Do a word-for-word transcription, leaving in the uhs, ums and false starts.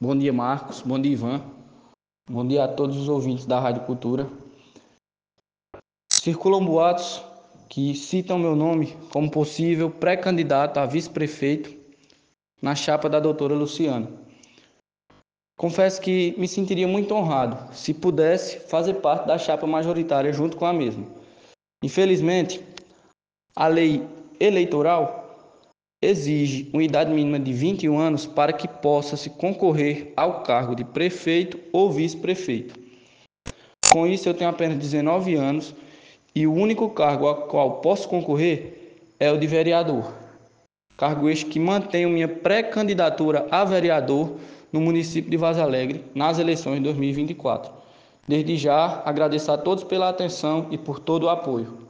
Bom dia, Marcos. Bom dia, Ivan. Bom dia a todos os ouvintes da Rádio Cultura. Circulam boatos que citam meu nome como possível pré-candidato a vice-prefeito na chapa da doutora Luciana. Confesso que me sentiria muito honrado se pudesse fazer parte da chapa majoritária junto com a mesma. Infelizmente, a lei eleitoral exige uma idade mínima de vinte e um anos para que possa se concorrer ao cargo de prefeito ou vice-prefeito. Com isso, eu tenho apenas dezenove anos e o único cargo ao qual posso concorrer é o de vereador. Cargo este que mantenho minha pré-candidatura a vereador no município de Vaza Alegre nas eleições de dois mil e vinte e quatro. Desde já, agradeço a todos pela atenção e por todo o apoio.